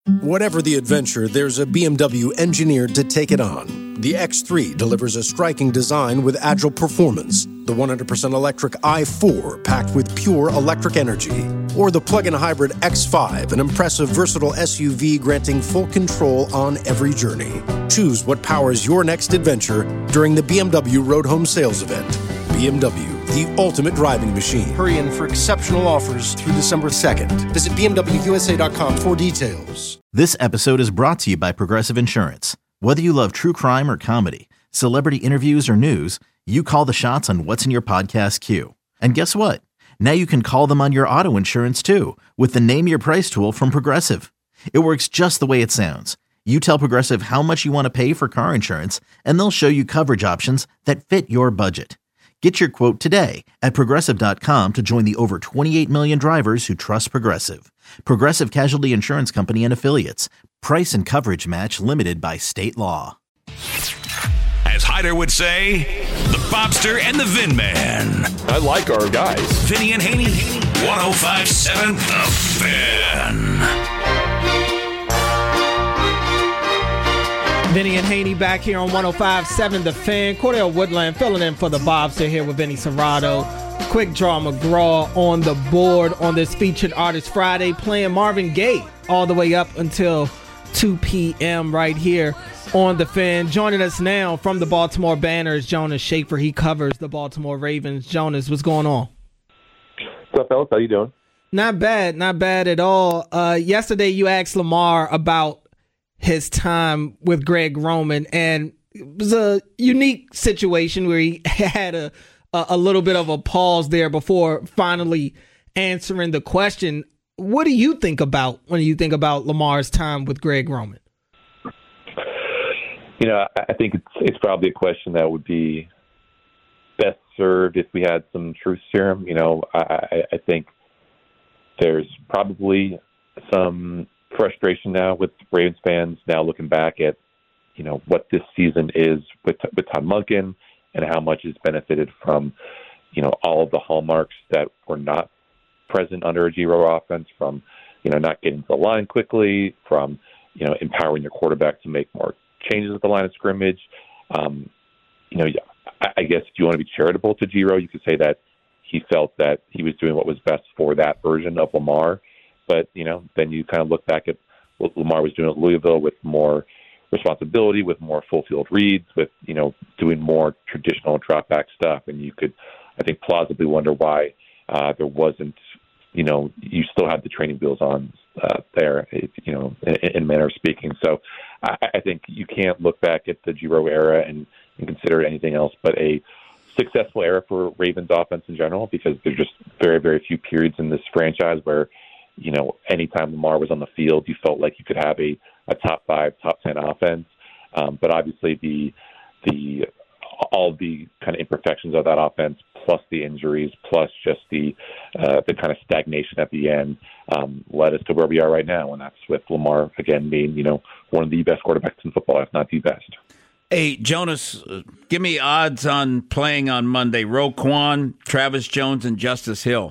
Whatever the adventure, there's a BMW engineered to take it on. The X3 delivers a striking design with agile performance. The 100% electric i4 packed with pure electric energy. Or the plug-in hybrid X5, an impressive versatile SUV granting full control on every journey. Choose what powers your next adventure during the BMW Road Home Sales Event. BMW, the ultimate driving machine. Hurry in for exceptional offers through December 2nd. Visit BMWUSA.com for details. This episode is brought to you by Progressive Insurance. Whether you love true crime or comedy, celebrity interviews or news, you call the shots on what's in your podcast queue. And guess what? Now you can call them on your auto insurance too with the Name Your Price tool from Progressive. It works just the way it sounds. You tell Progressive how much you want to pay for car insurance, and they'll show you coverage options that fit your budget. Get your quote today at Progressive.com to join the over 28 million drivers who trust Progressive. Progressive Casualty Insurance Company and Affiliates. Price and coverage match limited by state law. As Hyder would say, the Bobster and the Vin Man. I like our guys. Vinny and Haney, 105.7 The Fan. Vinny and Haney back here on 105.7 The Fan. Cordell Woodland filling in for the Bobster here with Vinny Serrato. Quick Draw McGraw on the board on this Featured Artist Friday, playing Marvin Gaye all the way up until 2 p.m. right here on The Fan. Joining us now from the Baltimore Banners, Jonas Shaffer. He covers the Baltimore Ravens. Jonas, what's going on? What's up, fellas? How you doing? Not bad at all. Yesterday you asked Lamar about his time with Greg Roman, and it was a unique situation where he had a little bit of a pause there before finally answering the question. What do you think about when you think about Lamar's time with Greg Roman? You know, I think it's probably a question that would be best served if we had some truth serum. You know, I think there's probably some frustration now with Ravens fans now looking back at, you know, what this season is with Todd Monken and how much has benefited from, you know, all of the hallmarks that were not present under a G-Row offense, from, you know, not getting to the line quickly, from, you know, empowering your quarterback to make more changes at the line of scrimmage. You know, I guess if you want to be charitable to G-Row, you could say that he felt that he was doing what was best for that version of Lamar. But, you know, then you kind of look back at what Lamar was doing at Louisville with more responsibility, with more full field reads, with, you know, doing more traditional drop back stuff. And you could, I think, plausibly wonder why there wasn't, you know, you still had the training wheels on there, you know, in manner of speaking. So I think you can't look back at the G-Row era and consider it anything else but a successful era for Ravens offense in general, because there's just very, very few periods in this franchise where, you know, anytime Lamar was on the field, you felt like you could have a top 5, top 10 offense. But obviously all the kind of imperfections of that offense, plus the injuries, plus just the kind of stagnation at the end, led us to where we are right now. And that's with Lamar, again, being, you know, one of the best quarterbacks in football, if not the best. Hey, Jonas, give me odds on playing on Monday. Roquan, Travis Jones, and Justice Hill.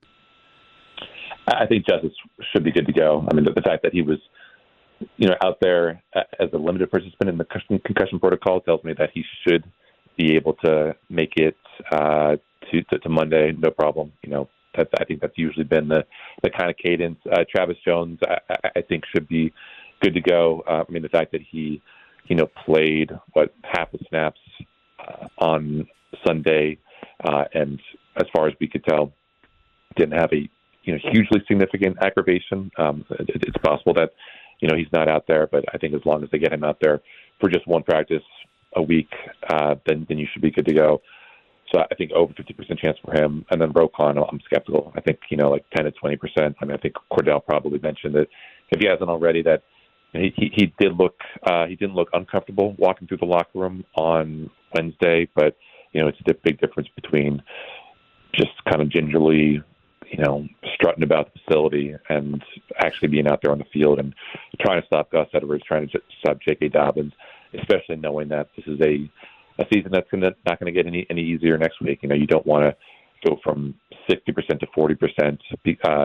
I think Justice should be good to go. I mean, the fact that he was, you know, out there as a limited participant in the concussion protocol tells me that he should be able to make it to Monday, no problem. You know, I think that's usually been the kind of cadence. Travis Jones, I think, should be good to go. I mean, the fact that he, you know, played half the snaps on Sunday, and as far as we could tell, didn't have a, you know, hugely significant aggravation. It's possible that, you know, he's not out there, but I think as long as they get him out there for just one practice a week, then you should be good to go. So I think over 50% chance for him. And then Roquan, I'm skeptical. I think, you know, like 10 to 20%. I mean, I think Cordell probably mentioned it, if he hasn't already, that he didn't look uncomfortable walking through the locker room on Wednesday, but, you know, it's a big difference between just kind of gingerly, you know, strutting about the facility and actually being out there on the field and trying to stop Gus Edwards, trying to stop J.K. Dobbins, especially knowing that this is a season that's not going to get any easier next week. You know, you don't want to go from 60% to 40%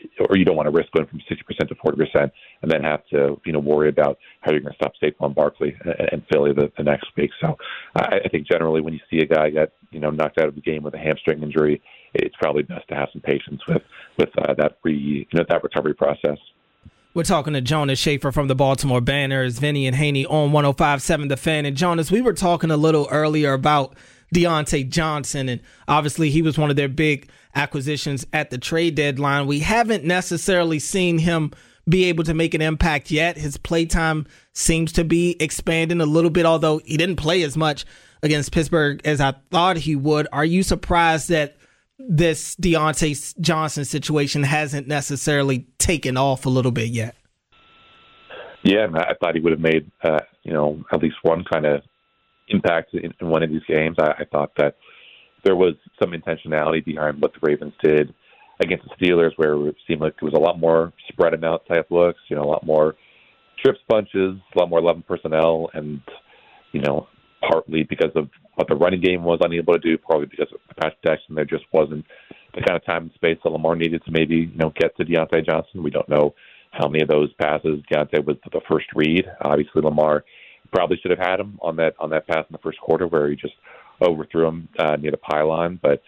or you don't want to risk going from 60% to 40% and then have to, worry about how you're going to stop Saquon Barkley and Philly the next week. So I think generally when you see a guy get, knocked out of the game with a hamstring injury, it's probably best to have some patience with that recovery process. We're talking to Jonas Shaffer from the Baltimore Banners, Vinny and Haney on 105.7 The Fan. And Jonas, we were talking a little earlier about Diontae Johnson, and obviously he was one of their big acquisitions at the trade deadline. We haven't necessarily seen him be able to make an impact yet. His playtime seems to be expanding a little bit, although he didn't play as much against Pittsburgh as I thought he would. Are you surprised that this Diontae Johnson situation hasn't necessarily taken off a little bit yet? Yeah, I thought he would have made, at least one kind of impact in one of these games. I thought that there was some intentionality behind what the Ravens did against the Steelers, where it seemed like it was a lot more spread them out type looks, a lot more trips, bunches, a lot more 11 personnel, and, partly because of what the running game was unable to do, probably because of the pass protection, there just wasn't the kind of time and space that Lamar needed to maybe, get to Diontae Johnson. We don't know how many of those passes Diontae was the first read. Obviously, Lamar probably should have had him on that pass in the first quarter where he just overthrew him near the pylon. But,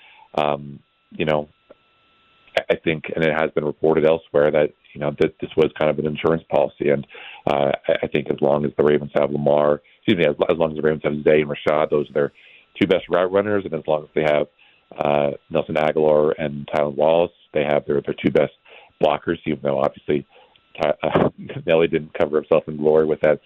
I think, and it has been reported elsewhere, that, that this was kind of an insurance policy. And I think as long as the Ravens have as long as the Ravens have Zay and Rashad, those are their two best route runners. And as long as they have Nelson Aguilar and Tylan Wallace, they have their two best blockers, even though obviously Nelly didn't cover himself in glory with that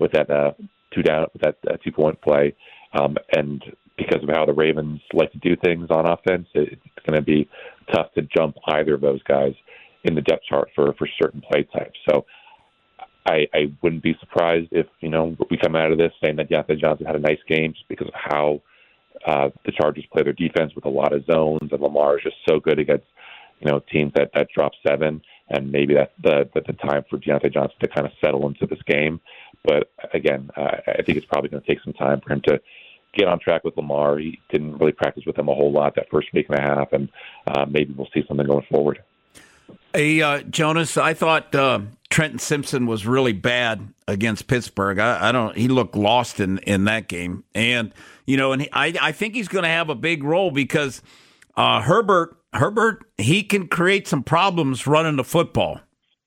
2-point play. And because of how the Ravens like to do things on offense, it's going to be tough to jump either of those guys in the depth chart for certain play types. So I wouldn't be surprised if, we come out of this saying that Diontae Johnson had a nice game just because of how the Chargers play their defense with a lot of zones, and Lamar is just so good against, teams that drop 7, and maybe that's the time for Diontae Johnson to kind of settle into this game. But again, I think it's probably going to take some time for him to get on track with Lamar. He didn't really practice with him a whole lot that first week and a half, and maybe we'll see something going forward. Hey, Jonas, I thought Trenton Simpson was really bad against Pittsburgh. He looked lost in that game. And, I think he's going to have a big role because Herbert, he can create some problems running the football.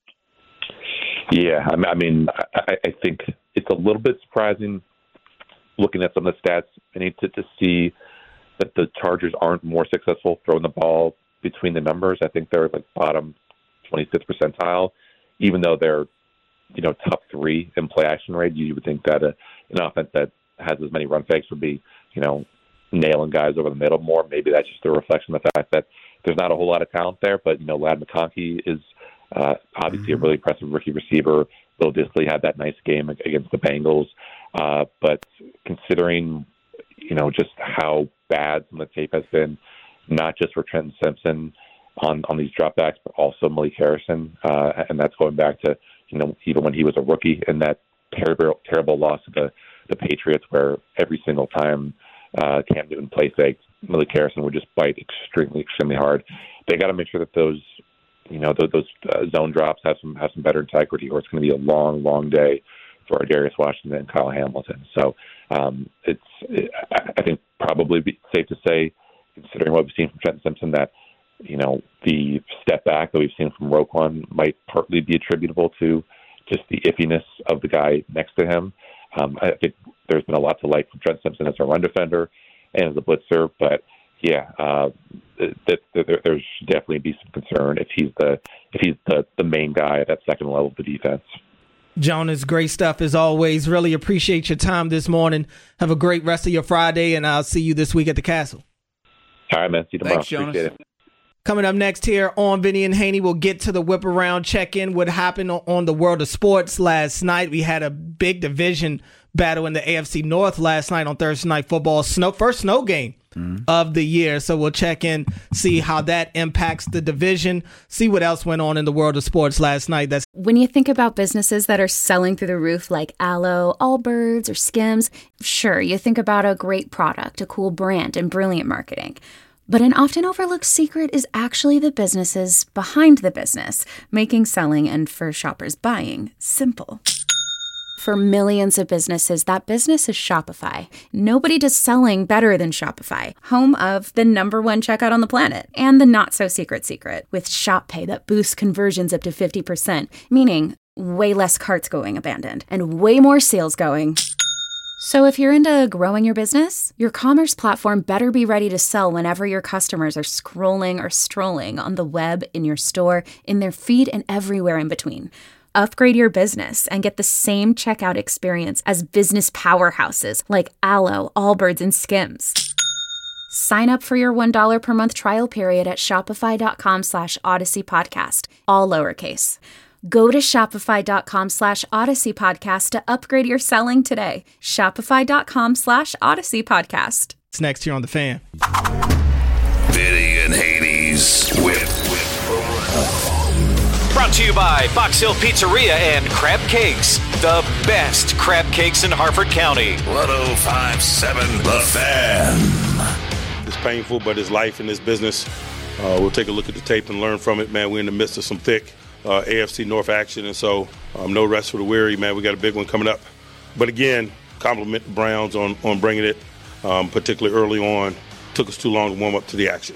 Yeah, I mean, I think it's a little bit surprising looking at some of the stats. I need to see that the Chargers aren't more successful throwing the ball between the numbers. I think they're like bottom 25th percentile, even though they're, top 3 in play action rate. You would think that an offense that has as many run fakes would be, nailing guys over the middle more. Maybe that's just a reflection of the fact that there's not a whole lot of talent there. But, Ladd McConkey is obviously a really impressive rookie receiver. Will Dissly had that nice game against the Bengals. But considering, just how bad some of the tape has been, not just for Trenton Simpson on these dropbacks, but also Malik Harrison. And that's going back to, even when he was a rookie in that terrible loss to the Patriots, where every single time Cam Newton play faked, Malik Harrison would just bite extremely hard. They got to make sure that those zone drops have some better integrity, or it's going to be a long day for Darius Washington and Kyle Hamilton. So I think probably be safe to say, considering what we've seen from Trenton Simpson, that the step back that we've seen from Roquan might partly be attributable to just the iffiness of the guy next to him. I think there's been a lot to like from Trenton Simpson as a run defender and as a blitzer, but yeah, there should definitely be some concern if he's the main guy at that second level of the defense. Jonas, great stuff as always. Really appreciate your time this morning. Have a great rest of your Friday, and I'll see you this week at the Castle. All right, man. See you tomorrow. Thanks, Jonas. Appreciate it. Coming up next here on Vinny and Haney, we'll get to the whip around, check in what happened on the world of sports last night. We had a big division battle in the AFC North last night on Thursday Night Football. First snow game of the year. So we'll check in, see how that impacts the division, see what else went on in the world of sports last night. When you think about businesses that are selling through the roof like Aloe, Allbirds, or Skims, sure, you think about a great product, a cool brand, and brilliant marketing. But an often overlooked secret is actually the businesses behind the business, making selling and for shoppers buying simple. For millions of businesses, that business is Shopify. Nobody does selling better than Shopify, home of the #1 checkout on the planet and the not-so-secret secret with Shop Pay that boosts conversions up to 50%, meaning way less carts going abandoned and way more sales going. So if you're into growing your business, your commerce platform better be ready to sell whenever your customers are scrolling or strolling on the web, in your store, in their feed, and everywhere in between. Upgrade your business and get the same checkout experience as business powerhouses like Alo, Allbirds, and Skims. Sign up for your $1 per month trial period at shopify.com/Odyssey Podcast, all lowercase. Go to shopify.com/Odyssey Podcast to upgrade your selling today. Shopify.com/Odyssey Podcast. It's next here on The Fan. Vinny and Hades with Brought to you by Box Hill Pizzeria and Crab Cakes, the best crab cakes in Harford County. 105.7 The Fan. It's painful, but it's life in this business. We'll take a look at the tape and learn from it, man. We're in the midst of some thick AFC North action, and so no rest for the weary, man. We got a big one coming up. But again, compliment the Browns on bringing it, particularly early on. Took us too long to warm up to the action.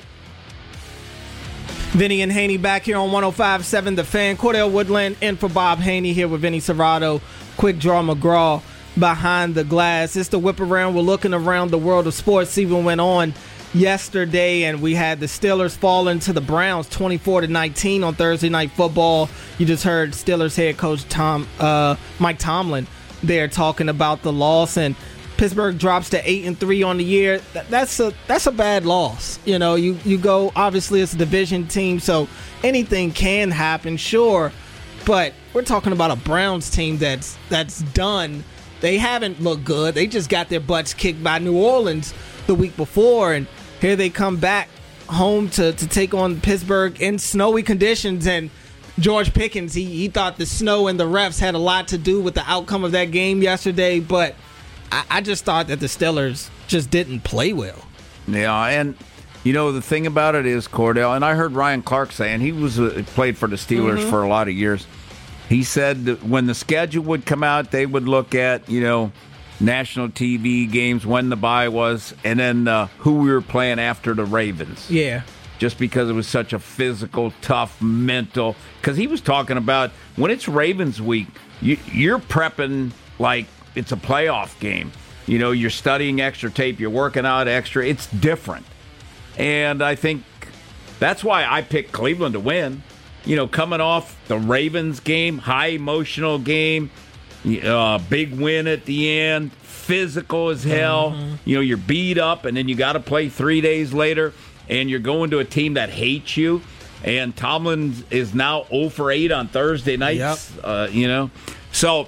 Vinny and Haney back here on 105.7 The Fan. Cordell Woodland in for Bob Haney here with Vinny Serrato. Quick Draw McGraw behind the glass. It's the whip around. We're looking around the world of sports. Even went on yesterday, and we had the Steelers falling to the Browns 24-19 on Thursday Night Football. You just heard Steelers head coach Mike Tomlin there talking about the loss, and Pittsburgh drops to 8-3 on the year. That's a bad loss. You know, you go, obviously it's a division team, so anything can happen, sure. But we're talking about a Browns team that's done. They haven't looked good. They just got their butts kicked by New Orleans the week before, and here they come back home to take on Pittsburgh in snowy conditions. And George Pickens, he thought the snow and the refs had a lot to do with the outcome of that game yesterday, but I just thought that the Steelers just didn't play well. Yeah, and you know the thing about it is, Cordell, and I heard Ryan Clark saying he played for the Steelers for a lot of years. He said that when the schedule would come out, they would look at national TV games, when the bye was, and then who we were playing after the Ravens. Yeah. Just because it was such a physical, tough, mental. Because he was talking about when it's Ravens week, you're prepping like it's a playoff game. You know, you're studying extra tape, you're working out extra. It's different. And I think that's why I picked Cleveland to win. You know, coming off the Ravens game, high emotional game, big win at the end, physical as hell. Mm-hmm. You know, you're beat up, and then you got to play 3 days later, and you're going to a team that hates you. And Tomlin is now 0-for-8 on Thursday nights. Yep. So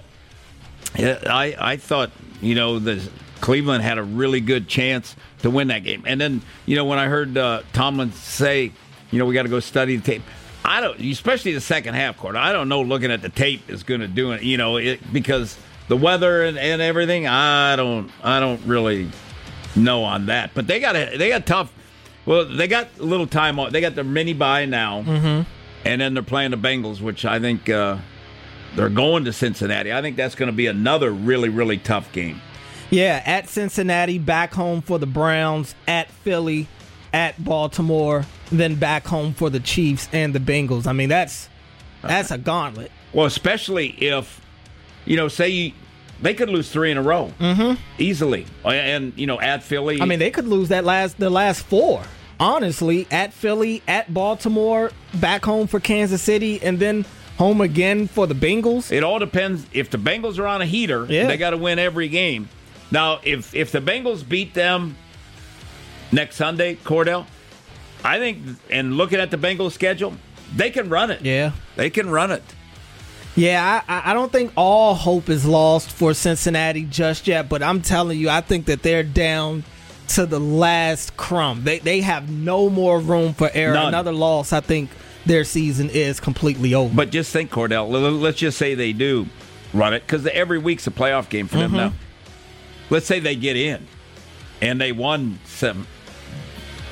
I thought, the Cleveland had a really good chance to win that game. And then, when I heard Tomlin say, we got to go study the tape, I don't, especially the second half quarter, I don't know looking at the tape is going to do it, because the weather and everything, I don't really know on that. But they got tough. Well, they got a little time off. They got their mini bye now, and then they're playing the Bengals, which I think they're going to Cincinnati. I think that's going to be another really, really tough game. Yeah, at Cincinnati, back home for the Browns, at Philly, at Baltimore, then back home for the Chiefs and the Bengals. I mean, that's a gauntlet. Well, especially if, say they could lose 3 in a row easily. And, at Philly. I mean, they could lose the last 4. Honestly, at Philly, at Baltimore, back home for Kansas City, and then home again for the Bengals. It all depends. If the Bengals are on a heater, they got to win every game. Now, if the Bengals beat them next Sunday, Cordell, I think, and looking at the Bengals schedule, they can run it. Yeah. They can run it. Yeah, I don't think all hope is lost for Cincinnati just yet, but I'm telling you, I think that they're down to the last crumb. They have no more room for error. None. Another loss, I think their season is completely over. But just think, Cordell, let's just say they do run it, because every week's a playoff game for them now. Let's say they get in, and they won 7.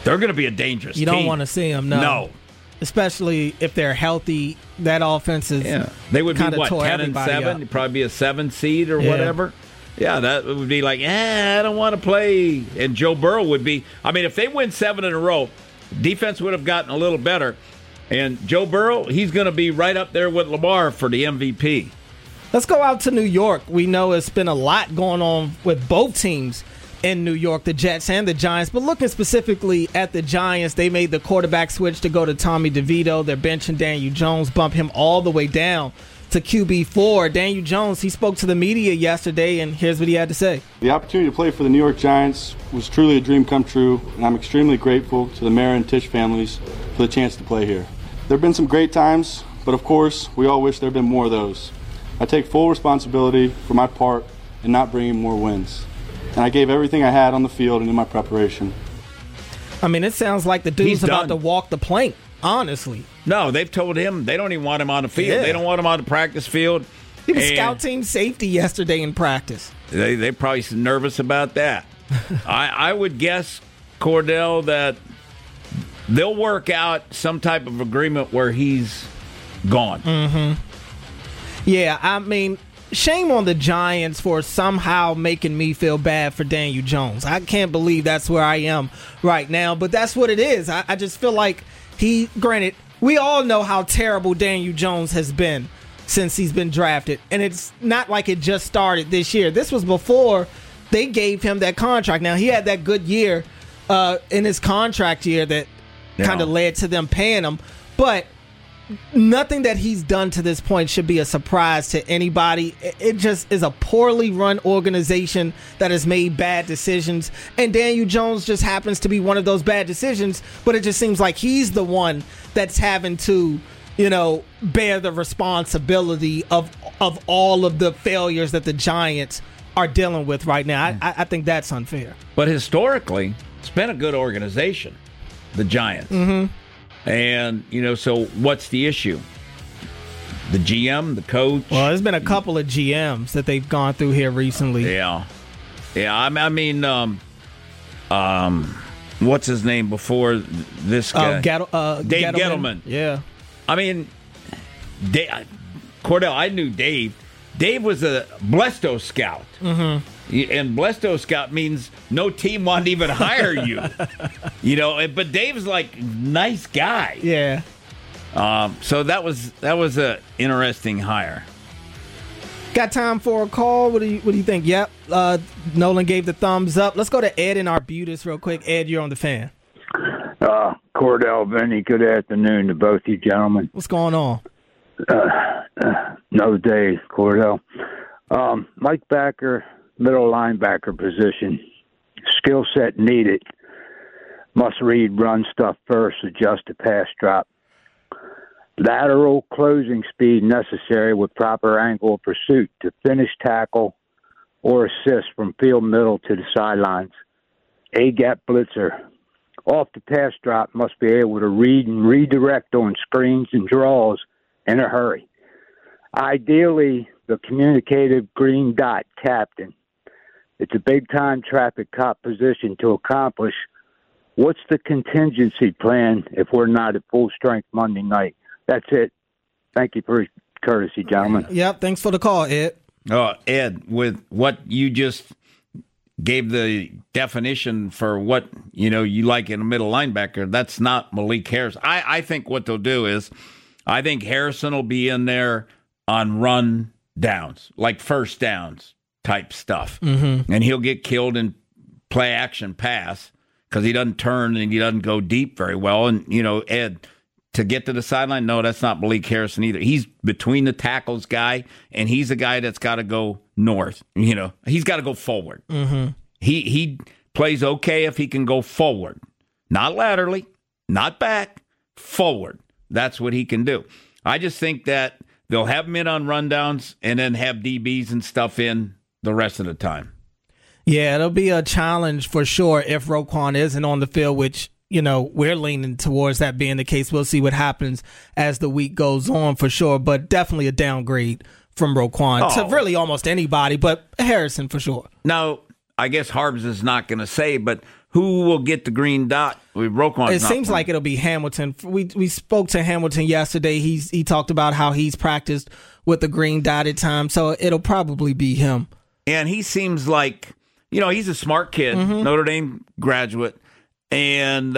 They're going to be a dangerous team. You don't want to see them, No. Especially if they're healthy. That offense is They would be, what, tore 10-7? You'd probably be a 7 seed or whatever. Yeah, that would be like, I don't want to play. And Joe Burrow would be, if they win 7 in a row, defense would have gotten a little better. And Joe Burrow, he's going to be right up there with Lamar for the MVP. Let's go out to New York. We know it's been a lot going on with both teams in New York, the Jets and the Giants. But looking specifically at the Giants, they made the quarterback switch to go to Tommy DeVito. They're benching Daniel Jones, bump him all the way down to QB4. Daniel Jones, he spoke to the media yesterday, and here's what he had to say. The opportunity to play for the New York Giants was truly a dream come true, and I'm extremely grateful to the Mara and Tisch families for the chance to play here. There have been some great times, but of course, we all wish there had been more of those. I take full responsibility for my part in not bringing more wins. And I gave everything I had on the field and in my preparation. It sounds like the dude's about to walk the plank, honestly. No, they've told him they don't even want him on the field. Yeah. They don't want him on the practice field. He was scout team safety yesterday in practice. They're probably nervous about that. I would guess, Cordell, that they'll work out some type of agreement where he's gone. Mm-hmm. Yeah, shame on the Giants for somehow making me feel bad for Daniel Jones. I can't believe that's where I am right now, but that's what it is. I just feel like granted, we all know how terrible Daniel Jones has been since he's been drafted, and it's not like it just started this year. This was before they gave him that contract. Now, he had that good year in his contract year that kind of led to them paying him, but nothing that he's done to this point should be a surprise to anybody. It just is a poorly run organization that has made bad decisions, and Daniel Jones just happens to be one of those bad decisions, but it just seems like he's the one that's having to, bear the responsibility of all of the failures that the Giants are dealing with right now. I think that's unfair. But historically, it's been a good organization, the Giants. Mm-hmm. And, so what's the issue? The GM, the coach? Well, there's been a couple of GMs that they've gone through here recently. Yeah. What's his name before this guy? Dave Gettleman. Yeah. Cordell, I knew Dave. Dave was a Blesto scout. Mm-hmm. And Blesto scout means no team wanted to even hire you. But Dave's like nice guy. Yeah. So that was a interesting hire. Got time for a call? What do you think? Yep. Nolan gave the thumbs up. Let's go to Ed in Arbutus real quick. Ed, you're on the Fan. Cordell, Vinny, good afternoon to both you gentlemen. What's going on? No days, Cordell. Mike Backer, middle linebacker position. Skill set needed. Must read, run stuff first, adjust to pass drop. Lateral closing speed necessary with proper angle of pursuit to finish tackle or assist from field middle to the sidelines. A-gap blitzer. Off the pass drop, must be able to read and redirect on screens and draws in a hurry. Ideally, the communicative green dot captain. It's a big-time traffic cop position to accomplish. What's the contingency plan if we're not at full strength Monday night? That's it. Thank you for your courtesy, gentlemen. Yep, thanks for the call, Ed. Ed, with what you just gave the definition for what you like in a middle linebacker, that's not Malik Harrison. I think what they'll do is, I think Harrison will be in there on run downs, like first downs type stuff. Mm-hmm. And he'll get killed in play action pass because he doesn't turn and he doesn't go deep very well. And, Ed, to get to the sideline, no, that's not Malik Harrison either. He's between the tackles guy, and he's a guy that's got to go north. He's got to go forward. Mm-hmm. He plays okay if he can go forward. Not laterally, not back, forward. That's what he can do. I just think that they'll have him in on rundowns and then have DBs and stuff in the rest of the time. Yeah, it'll be a challenge for sure if Roquan isn't on the field, which, we're leaning towards that being the case. We'll see what happens as the week goes on for sure, but definitely a downgrade from Roquan to really almost anybody, but Harrison for sure. Now, I guess Harbs is not going to say, but who will get the green dot? Roquan's It seems like it'll be Hamilton. We spoke to Hamilton yesterday. He talked about how he's practiced with the green dot at times, so it'll probably be him. And he seems like, he's a smart kid, Notre Dame graduate, and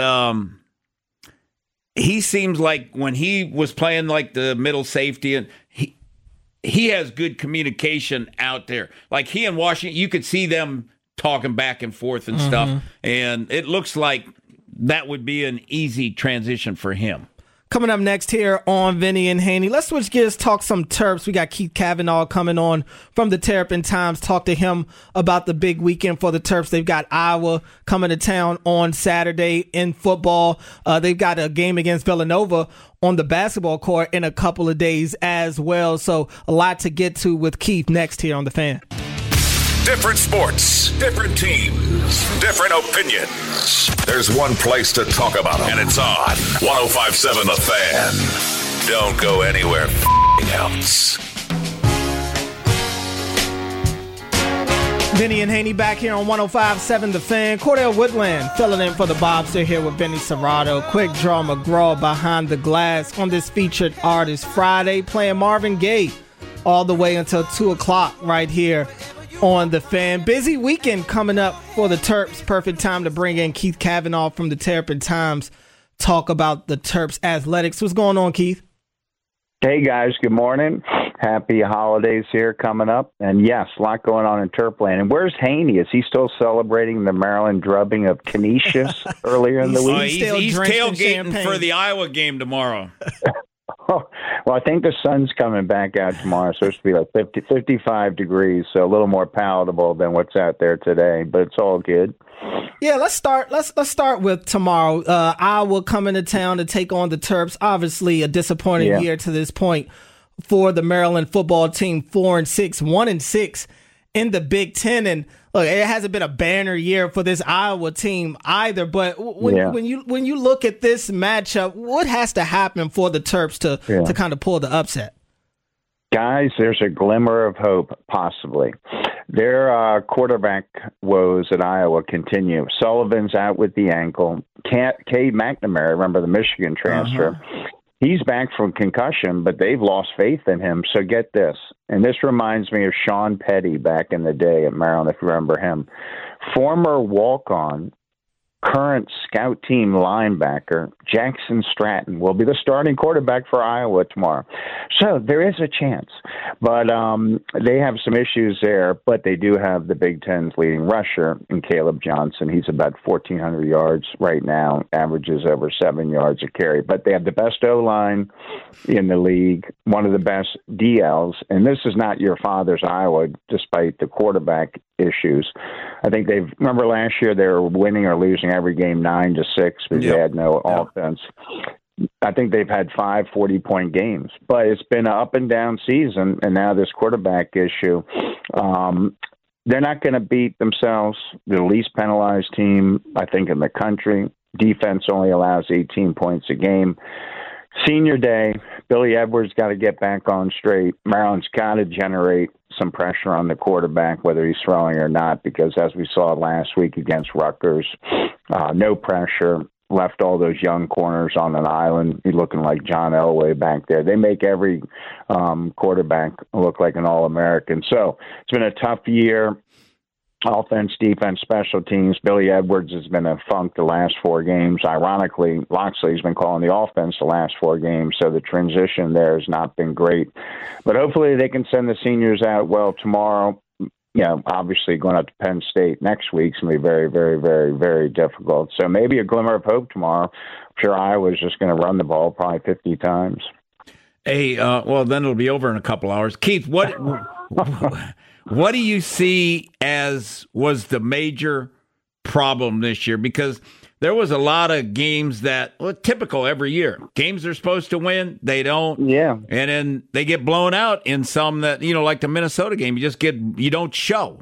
he seems like when he was playing like the middle safety, and he has good communication out there. Like he and Washington, you could see them talking back and forth and stuff. And it looks like that would be an easy transition for him. Coming up next here on Vinny and Haney, let's switch gears, talk some Terps. We got Keith Kavanaugh coming on from the Terrapin Times. Talk to him about the big weekend for the Terps. They've got Iowa coming to town on Saturday in football. They've got a game against Villanova on the basketball court in a couple of days as well. So a lot to get to with Keith next here on The Fan. Different sports, different teams, different opinions. There's one place to talk about them, and it's on 105.7 The Fan. Don't go anywhere else. Vinny and Haney back here on 105.7 The Fan. Cordell Woodland filling in for the Bobster here with Vinny Serrato. Quick Draw McGraw behind the glass on this featured artist Friday, playing Marvin Gaye all the way until 2 o'clock right here on The Fan. Busy weekend coming up for the Terps. Perfect time to bring in Keith Kavanaugh from the Terrapin Times. Talk about the Terps athletics. What's going on, Keith? Hey, guys. Good morning. Happy holidays here coming up. And, yes, a lot going on in Terpland. And where's Haney? Is he still celebrating the Maryland drubbing of Canisius earlier in the week? He's tailgating for the Iowa game tomorrow. Oh, well, I think the sun's coming back out tomorrow. It's supposed to be like 55 degrees, so a little more palatable than what's out there today, but it's all good. Yeah, let's start with tomorrow. Iowa coming to town to take on the Terps. Obviously, a disappointing year to this point for the Maryland football team. 4-6, 1-6 in the Big Ten, and look, it hasn't been a banner year for this Iowa team either. But when you look at this matchup, what has to happen for the Terps to kind of pull the upset? Guys, there's a glimmer of hope, possibly. Their quarterback woes at Iowa continue. Sullivan's out with the ankle. Cade McNamara, remember the Michigan transfer, he's back from concussion, but they've lost faith in him. So get this, and this reminds me of Sean Petty back in the day at Maryland, if you remember him. Former walk-on, current scout team linebacker Jackson Stratton will be the starting quarterback for Iowa tomorrow. So there is a chance, but they have some issues there, but they do have the Big Ten's leading rusher in Caleb Johnson. He's about 1,400 yards right now, averages over 7 yards a carry, but they have the best O-line in the league, one of the best DLs, and this is not your father's Iowa, despite the quarterback issues. I think remember last year they were winning or losing every game 9-6 because they had no offense. I think they've had 5 40-point games, but it's been an up and down season, and now this quarterback issue. They're not going to beat themselves. They're the least penalized team, I think, in the country. Defense only allows 18 points a game. Senior day, Billy Edwards got to get back on straight. Maryland's got to generate some pressure on the quarterback, whether he's throwing or not, because as we saw last week against Rutgers, no pressure, left all those young corners on an island. He's looking like John Elway back there. They make every quarterback look like an All-American. So it's been a tough year. Offense, defense, special teams. Billy Edwards has been a funk the last 4 games. Ironically, Loxley's been calling the offense the last 4 games, so the transition there has not been great. But hopefully they can send the seniors out well tomorrow. Obviously going up to Penn State next week's going to be very, very, very, very difficult. So maybe a glimmer of hope tomorrow. I'm sure Iowa's just going to run the ball probably 50 times. Hey, well, then it'll be over in a couple hours. Keith, what do you see as was the major problem this year? Because there was a lot of games that, typical every year. Games they're supposed to win, they don't. Yeah. And then they get blown out in some that, like the Minnesota game, you don't show.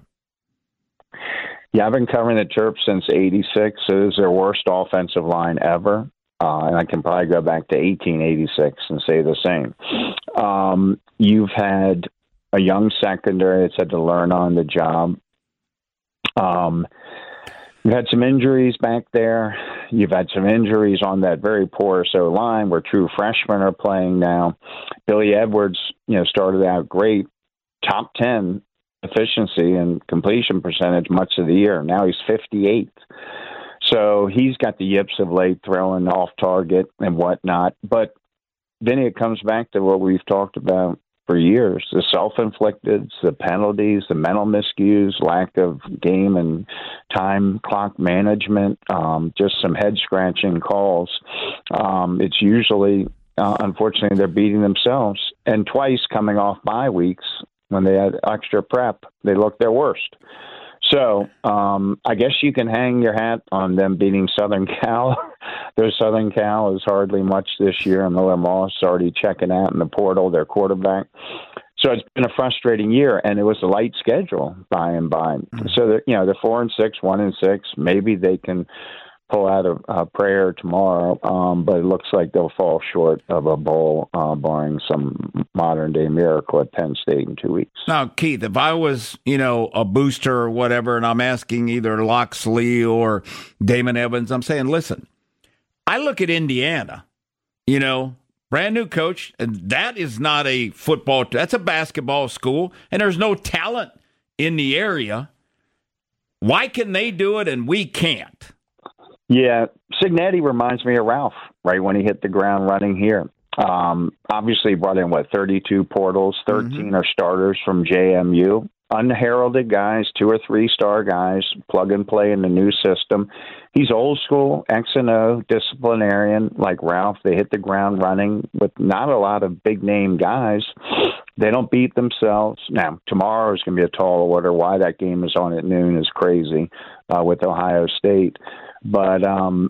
Yeah, I've been covering the Terps since 86. It was their worst offensive line ever. And I can probably go back to 1886 and say the same. You've had a young secondary that's had to learn on the job. You've had some injuries back there. You've had some injuries on that very porous O-line where true freshmen are playing now. Billy Edwards, started out great, top 10 efficiency and completion percentage much of the year. Now he's 58th. So he's got the yips of late, throwing off target and whatnot. But then it comes back to what we've talked about for years, the self-inflicted, the penalties, the mental miscues, lack of game and time clock management, just some head-scratching calls. It's usually, unfortunately, they're beating themselves. And twice coming off bye weeks when they had extra prep, they looked their worst. So I guess you can hang your hat on them beating Southern Cal. Their Southern Cal is hardly much this year, and Miller Moss already checking out in the portal, their quarterback. So it's been a frustrating year, and it was a light schedule by and by. So they're 4-6, 1-6. Maybe they can pull out a prayer tomorrow, but it looks like they'll fall short of a bowl, barring some modern-day miracle at Penn State in 2 weeks. Now, Keith, if I was, a booster or whatever, and I'm asking either Loxley or Damon Evans, I'm saying, listen, I look at Indiana, brand new coach, and that is not a football, that's a basketball school, and there's no talent in the area. Why can they do it and we can't? Yeah, Cignetti reminds me of Ralph, right, when he hit the ground running here. Obviously brought in, 32 portals, 13 are starters from JMU. Unheralded guys, 2 or 3 star guys, plug and play in the new system. He's old school, X&O, disciplinarian like Ralph. They hit the ground running with not a lot of big-name guys. They don't beat themselves. Now, tomorrow is going to be a tall order. Why that game is on at noon is crazy with Ohio State. But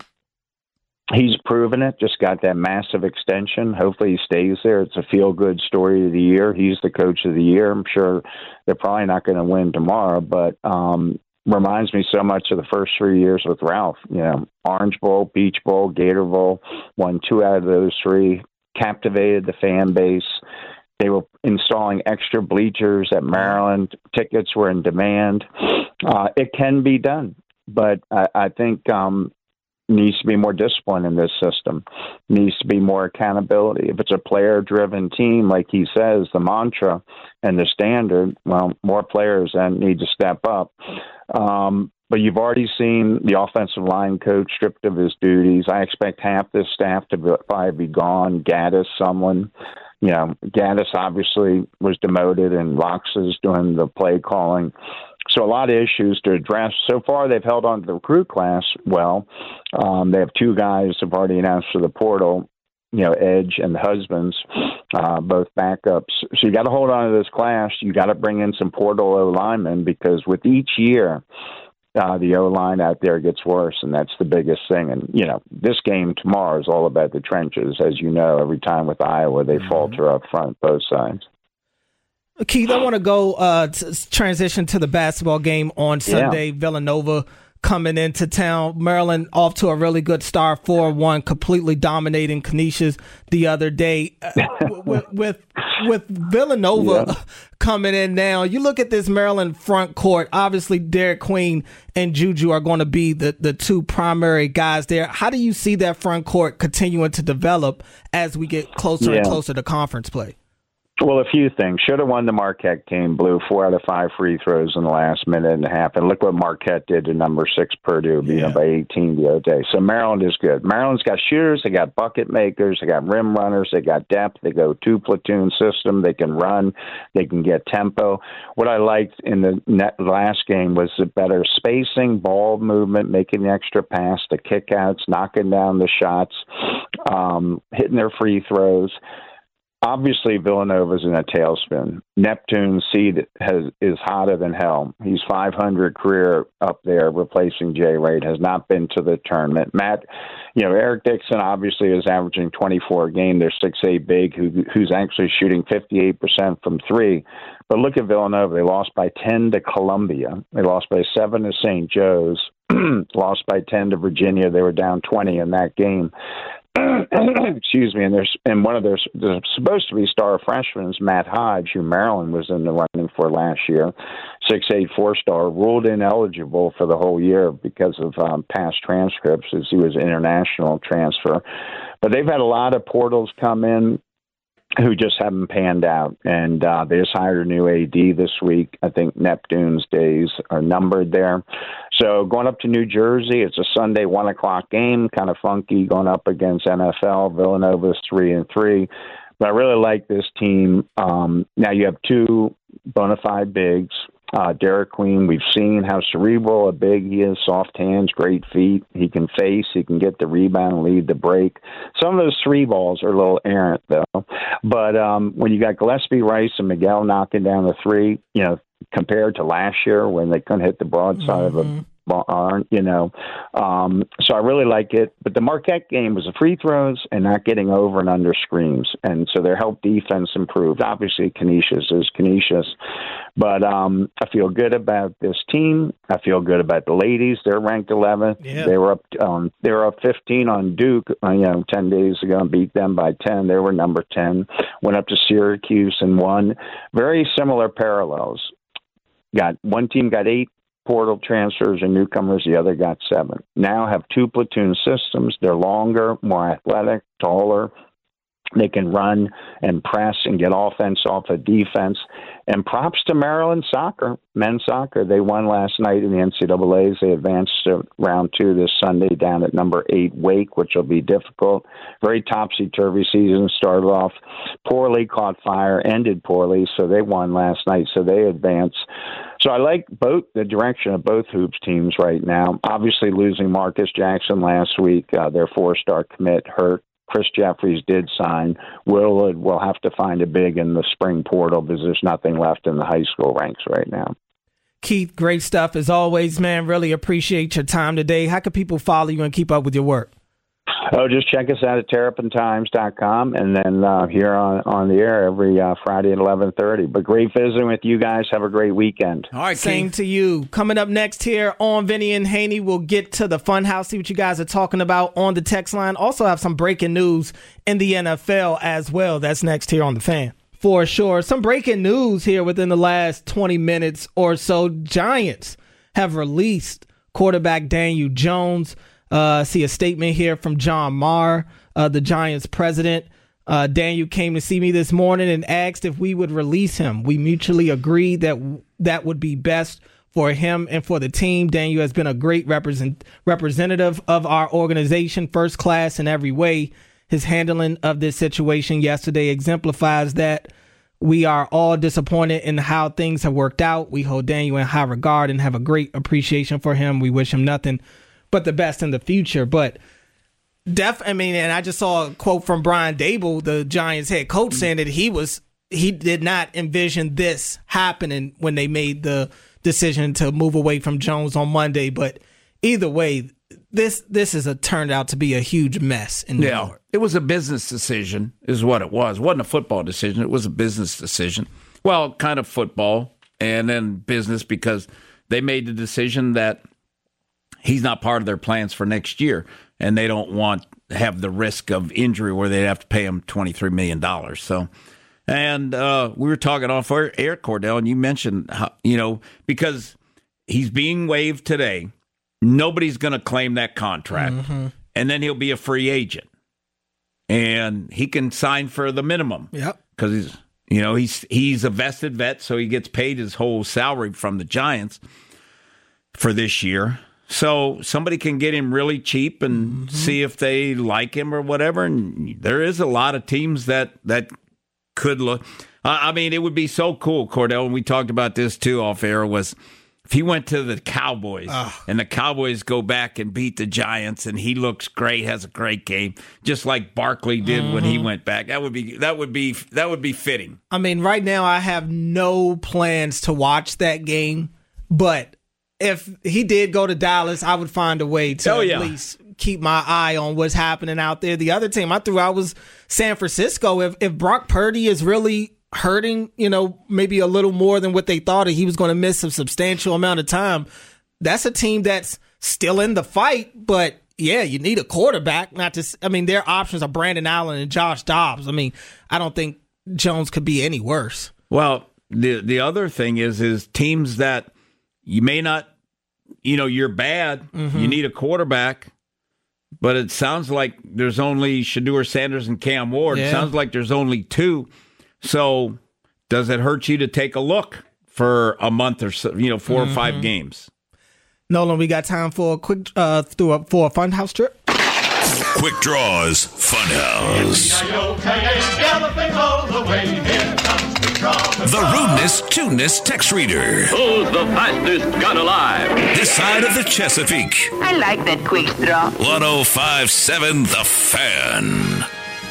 he's proven it, just got that massive extension. Hopefully he stays there. It's a feel-good story of the year. He's the coach of the year. I'm sure they're probably not going to win tomorrow, but reminds me so much of the first 3 years with Ralph. Orange Bowl, Peach Bowl, Gator Bowl, won 2 out of those 3, captivated the fan base. They were installing extra bleachers at Maryland. Tickets were in demand. It can be done. But I think needs to be more discipline in this system. Needs to be more accountability. If it's a player-driven team, like he says, the mantra and the standard, well, more players then need to step up. But you've already seen the offensive line coach stripped of his duties. I expect half this staff to probably be gone. Gaddis, someone. Gaddis obviously was demoted, and Locks is doing the play calling. So a lot of issues to address. So far, they've held on to the recruit class well. They have 2 guys who've already announced for the portal, Edge and the Husbands, both backups. So you got to hold on to this class. You got to bring in some portal O-linemen, because with each year, the O-line out there gets worse, and that's the biggest thing. And, this game tomorrow is all about the trenches. As you know, every time with Iowa, they falter up front, both sides. Keith, I want to go transition to the basketball game on Sunday. Yeah. Villanova coming into town. Maryland off to a really good start, 4-1, completely dominating Canisius the other day. with Villanova coming in now, you look at this Maryland front court. Obviously, Derek Queen and Juju are going to be the 2 primary guys there. How do you see that front court continuing to develop as we get closer and closer to conference play? Well, a few things. Should have won the Marquette game. Blew 4 out of 5 free throws in the last minute and a half. And look what Marquette did to number 6 Purdue, beating them by 18 the other day. So Maryland is good. Maryland's got shooters. They got bucket makers. They got rim runners. They got depth. They go 2-platoon system. They can run. They can get tempo. What I liked in the last game was the better spacing, ball movement, making the extra pass, the kickouts, knocking down the shots, hitting their free throws. Obviously, Villanova's in a tailspin. Neptune's seed is hotter than hell. He's 500 career up there, replacing Jay Wright. Has not been to the tournament. Eric Dixon obviously is averaging 24 a game. They're 6'8" big, who's actually shooting 58% from 3. But look at Villanova. They lost by 10 to Columbia. They lost by 7 to St. Joe's. Lost by 10 to Virginia. They were down 20 in that game. Excuse me, and one of their supposed to be star freshmen is Matt Hodge, who Maryland was in the running for last year. 6'8", 4-star, ruled ineligible for the whole year because of past transcripts, as he was an international transfer. But they've had a lot of portals come in who just haven't panned out. And they just hired a new AD this week. I think Neptune's days are numbered there. So going up to New Jersey, it's a Sunday 1 o'clock game, kind of funky, going up against NFL. Villanova's 3-3. But I really like this team. Now you have two bona fide bigs. Derek Queen, we've seen how cerebral a big he is, soft hands, great feet. He can face, he can get the rebound and lead the break. Some of those three balls are a little errant, though. But when you got Gillespie, Rice, and Miguel knocking down the three, compared to last year when they couldn't hit the broadside of a barn, so I really like it. But the Marquette game was the free throws and not getting over and under screens. And so their help defense improved. Obviously, Canisius is Canisius. But I feel good about this team. I feel good about the ladies. They're ranked 11th. Yeah. They were up 15 on Duke, 10 days ago and beat them by 10. They were number 10. Went up to Syracuse and won. Very similar parallels. One team got 8 portal transfers and newcomers. The other got 7. Now have 2 platoon systems. They're longer, more athletic, taller. They can run and press and get offense off of defense. And props to Maryland soccer, men's soccer. They won last night in the NCAAs. They advanced to round 2 this Sunday down at number 8 Wake, which will be difficult. Very topsy-turvy season. Started off poorly, caught fire, ended poorly, so they won last night, so they advance. So I like the direction of both hoops teams right now. Obviously losing Marcus Jackson last week, their 4-star commit, hurt. Chris Jeffries did sign. Willard will have to find a big in the spring portal because there's nothing left in the high school ranks right now. Keith, great stuff as always, man. Really appreciate your time today. How can people follow you and keep up with your work? Just check us out at terrapintimes.com and then here on the air every Friday at 11:30. But great visiting with you guys. Have a great weekend. All right, same to you. Coming up next here on Vinny and Haney, we'll get to the Funhouse, see what you guys are talking about on the text line. Also have some breaking news in the NFL as well. That's next here on The Fan. For sure. Some breaking news here within the last 20 minutes or so. Giants have released quarterback Daniel Jones. See a statement here from John Marr, the Giants president. Daniel came to see me this morning and asked if we would release him. We mutually agreed that would be best for him and for the team. Daniel has been a great representative of our organization, first class in every way. His handling of this situation yesterday exemplifies that. We are all disappointed in how things have worked out. We hold Daniel in high regard and have a great appreciation for him. We wish him nothing but the best in the future. But and I just saw a quote from Brian Dable, the Giants head coach, saying that he did not envision this happening when they made the decision to move away from Jones on Monday. But either way, this turned out to be a huge mess in New York. It was a business decision is what it was. It wasn't a football decision. It was a business decision. Well, kind of football and then business, because they made the decision that he's not part of their plans for next year, and they don't want to have the risk of injury where they'd have to pay him $23 million. So, and we were talking off air, Cordell, and you mentioned how, because he's being waived today, nobody's going to claim that contract, and then he'll be a free agent, and he can sign for the minimum. Yep, because he's a vested vet, so he gets paid his whole salary from the Giants for this year. So somebody can get him really cheap and see if they like him or whatever. And there is a lot of teams that could look. It would be so cool, Cordell, and we talked about this too off air, was if he went to the Cowboys and the Cowboys go back and beat the Giants and he looks great, has a great game, just like Barkley did when he went back. That would be fitting. I mean, right now I have no plans to watch that game, but if he did go to Dallas, I would find a way to at least keep my eye on what's happening out there. The other team I threw out was San Francisco. If Brock Purdy is really hurting, maybe a little more than what they thought, he was going to miss a substantial amount of time, that's a team that's still in the fight. But yeah, you need a quarterback. Their options are Brandon Allen and Josh Dobbs. I don't think Jones could be any worse. Well, the other thing is teams that you may not, you're bad. Mm-hmm. You need a quarterback. But it sounds like there's only Shedeur Sanders and Cam Ward. Yeah. It sounds like there's only two. So does it hurt you to take a look for a month or so, 4 or 5 games? Nolan, we got time for a quick for a Funhouse trip. Quick Draws Funhouse. The rudeness, tuneness text reader. Who's the fastest gun alive? This side of the Chesapeake. I like that quick draw. 105.7 The Fan.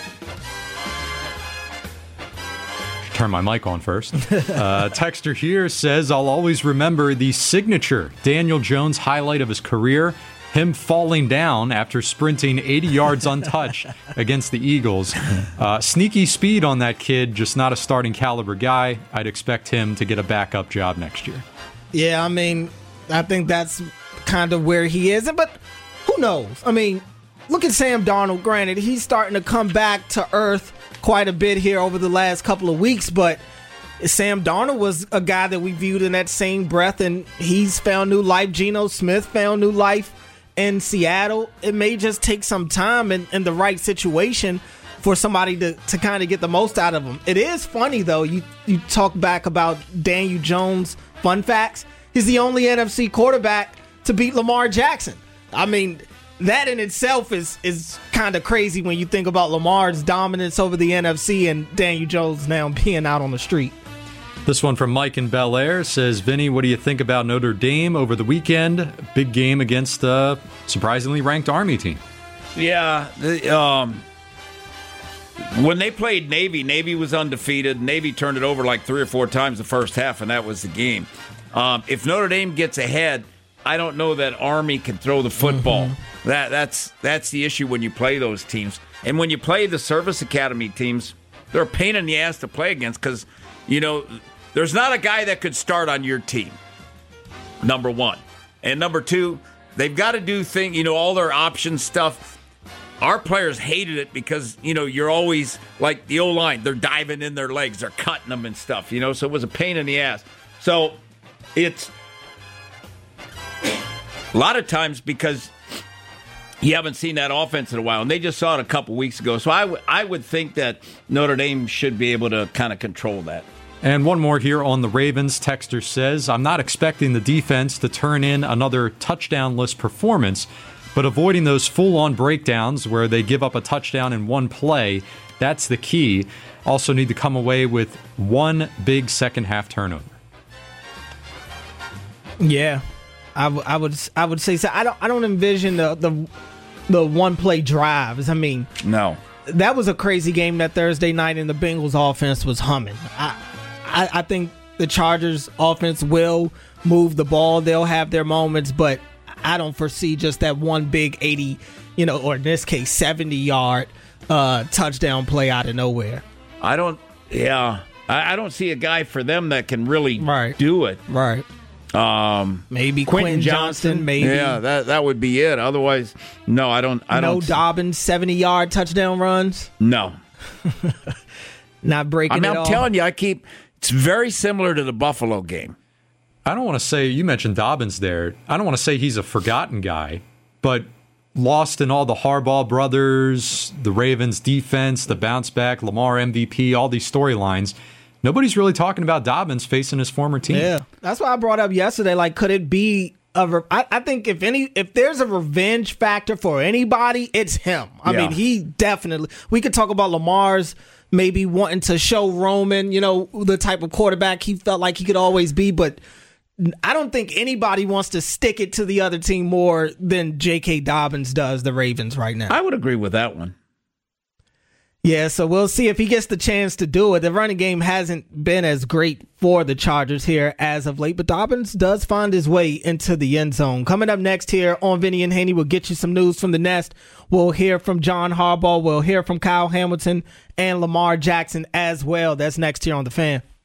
Turn my mic on first. Texter here says, I'll always remember the signature Daniel Jones highlight of his career, him falling down after sprinting 80 yards untouched against the Eagles. Sneaky speed on that kid, just not a starting caliber guy. I'd expect him to get a backup job next year. Yeah, I think that's kind of where he is. But who knows? Look at Sam Darnold. Granted, he's starting to come back to earth quite a bit here over the last couple of weeks, but Sam Darnold was a guy that we viewed in that same breath, and he's found new life. Geno Smith found new life in Seattle. It may just take some time in the right situation for somebody to kind of get the most out of him. It is funny, though. You talk back about Daniel Jones. Fun facts. He's the only NFC quarterback to beat Lamar Jackson. That in itself is kind of crazy when you think about Lamar's dominance over the NFC and Daniel Jones now being out on the street. This one from Mike in Bel Air says, Vinny, what do you think about Notre Dame over the weekend? Big game against a surprisingly ranked Army team. Yeah. When they played Navy was undefeated. Navy turned it over like 3 or 4 times the first half, and that was the game. If Notre Dame gets ahead, I don't know that Army can throw the football. Mm-hmm. That's the issue when you play those teams. And when you play the service academy teams, they're a pain in the ass to play against because, there's not a guy that could start on your team, number one. And number two, they've got to do all their option stuff. Our players hated it because, you're always like the O-line. They're diving in their legs. They're cutting them and stuff, so it was a pain in the ass. So it's a lot of times because you haven't seen that offense in a while, and they just saw it a couple weeks ago. So I would think that Notre Dame should be able to kind of control that. And one more here on the Ravens. Texter says, I'm not expecting the defense to turn in another touchdown-less performance, but avoiding those full-on breakdowns where they give up a touchdown in one play, that's the key. Also need to come away with one big second-half turnover. Yeah, I would say so. I don't envision the one-play drives. No. That was a crazy game that Thursday night, and the Bengals offense was humming. I think the Chargers offense will move the ball. They'll have their moments, but I don't foresee just that one big 80, or in this case, 70-yard touchdown play out of nowhere. I don't see a guy for them that can really do it. Right. Maybe Quentin Johnston. Maybe. Yeah, that would be it. Otherwise, no, I don't. No Dobbins 70-yard touchdown runs. No. Not breaking it off. I'm telling you, it's very similar to the Buffalo game. I don't want to say, you mentioned Dobbins there. I don't want to say he's a forgotten guy, but lost in all the Harbaugh brothers, the Ravens defense, the bounce back, Lamar MVP, all these storylines. Nobody's really talking about Dobbins facing his former team. Yeah, that's why I brought up yesterday. Like, could it be I think if there's a revenge factor for anybody, it's him. I mean, he definitely. We could talk about Lamar's maybe wanting to show Roman, the type of quarterback he felt like he could always be, but I don't think anybody wants to stick it to the other team more than J.K. Dobbins does the Ravens right now. I would agree with that one. Yeah, so we'll see if he gets the chance to do it. The running game hasn't been as great for the Chargers here as of late, but Dobbins does find his way into the end zone. Coming up next here on Vinny and Haney, we'll get you some news from the Nest. We'll hear from John Harbaugh. We'll hear from Kyle Hamilton and Lamar Jackson as well. That's next here on The Fan.